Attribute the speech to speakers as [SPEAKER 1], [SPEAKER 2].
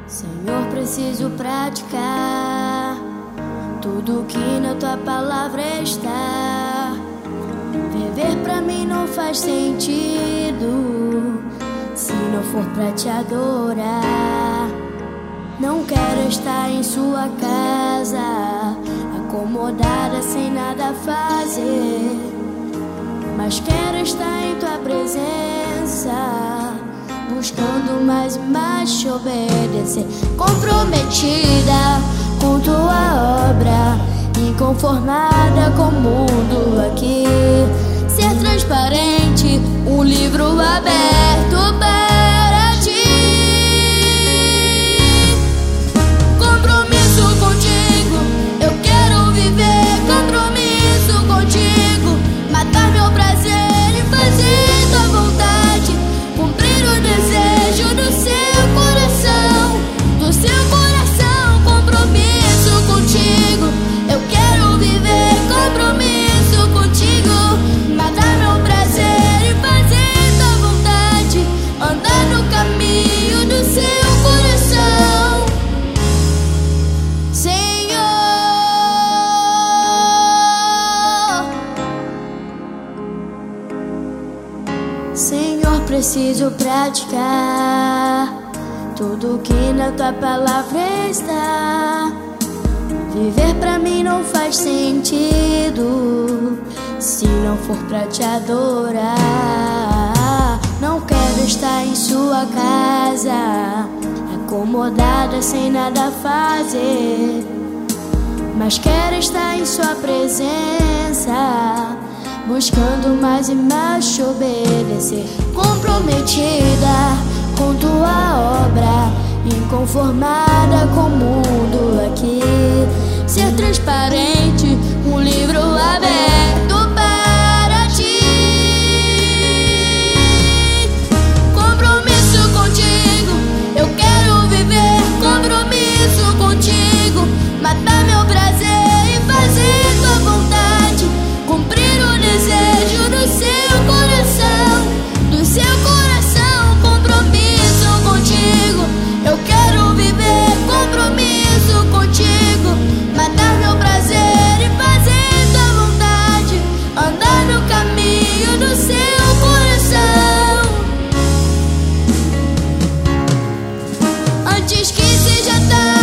[SPEAKER 1] Senhor, preciso praticar tudo que na tua palavra está. Viver pra mim não faz sentido se não for pra te adorar. Não quero estar em sua casa, acomodada sem nada fazer, mas quero estar em tua presença, buscando mais e mais te obedecer. Comprometida com tua obra, inconformada com o mundo aqui. Ser transparente, um livro aberto para ti. Compromisso contigo, eu quero viver. Compromisso contigo, matar meu prazer e fazer tua vontade, cumprir o desejo do seu coração, do seu coração. Compromisso contigo, eu quero viver. Compromisso contigo, matar meu prazer e fazer tua vontade, andar no caminho do seu coração. Senhor, preciso praticar tudo que na tua palavra está. Viver pra mim não faz sentido se não for pra te adorar. Não quero estar em sua casa, acomodada sem nada fazer, mas quero estar em sua presença, buscando mais e mais te obedecer. Comprometida com tua obra, inconformada com o mundo aqui. Ser transparente, um livro aberto para ti. Compromisso contigo, eu quero viver. Compromisso contigo, matar meu prazer e fazer tua vontade, cumprir o desejo do seu coração, do seu coração. Compromisso contigo, eu quero viver. Compromisso contigo, matar meu prazer e fazer tua vontade, andar no caminho do seu coração. Antes que seja tarde,